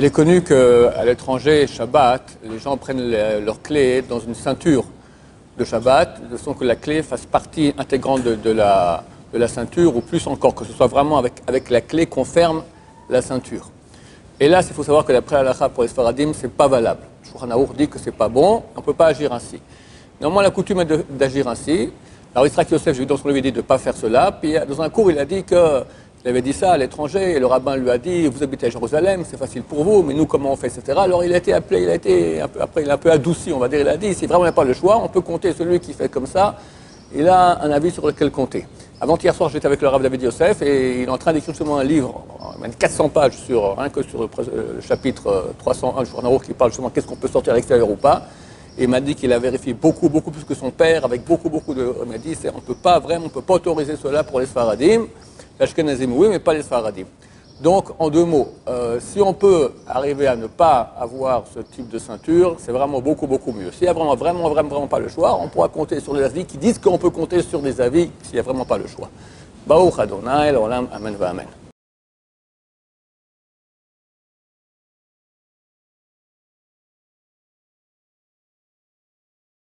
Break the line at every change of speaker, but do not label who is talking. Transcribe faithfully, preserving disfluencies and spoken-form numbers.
Il est connu qu'à l'étranger, Shabbat, les gens prennent les, leurs clés dans une ceinture de Shabbat, de sorte que la clé fasse partie intégrante de, de, la, de la ceinture, ou plus encore, que ce soit vraiment avec, avec la clé qu'on ferme la ceinture. Et là, il faut savoir que d'après l'halakha pour les Sfaradim, ce n'est pas valable. Shulchan Aruch dit que ce n'est pas bon, on ne peut pas agir ainsi. Normalement, la coutume est de, d'agir ainsi. Alors, Yitzhak Yosef, j'ai vu dans son livre, il dit de ne pas faire cela. Puis, dans un cours, il a dit que il avait dit ça à l'étranger, et le rabbin lui a dit, vous habitez à Jérusalem, c'est facile pour vous, mais nous, comment on fait, et cetera. Alors il a été appelé, il a été, un peu, après il a un peu adouci, on va dire, il a dit, si vraiment il n'y a pas le choix, on peut compter celui qui fait comme ça, il a un avis sur lequel compter. Avant-hier soir, j'étais avec le rabbin David Yosef, et il est en train d'écrire justement un livre, quatre cents pages, sur, rien que sur le, le chapitre trois cent un du Shulchan Aruch, qui parle justement qu'est-ce qu'on peut sortir à l'extérieur ou pas. Et il m'a dit qu'il a vérifié beaucoup, beaucoup plus que son père, avec beaucoup, beaucoup de... Il m'a dit, on ne peut pas vraiment, on ne peut pas autoriser cela pour les Sfaradim. L'Ashkenazim, oui, mais pas les Sfaradim. Donc, en deux mots, euh, si on peut arriver à ne pas avoir ce type de ceinture, c'est vraiment beaucoup, beaucoup mieux. S'il n'y a vraiment, vraiment, vraiment, vraiment pas le choix, on pourra compter sur des avis qui disent qu'on peut compter sur des avis s'il n'y a vraiment pas le choix. Baruch Adonai, l'olam, amen, va amen.